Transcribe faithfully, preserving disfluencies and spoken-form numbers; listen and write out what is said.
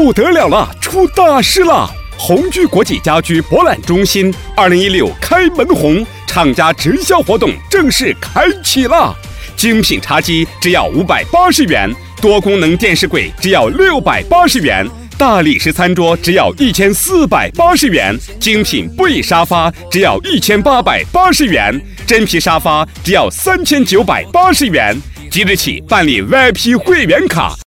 不得了了，出大事了！红居国际家居博览中心二零一六开门红，厂家直销活动正式开启了。精品茶几只要五百八十元，多功能电视柜只要六百八十元，大理石餐桌只要一千四百八十元，精品布艺沙发只要一千八百八十元，真皮沙发只要三千九百八十元。即日起办理 V I P 会员卡。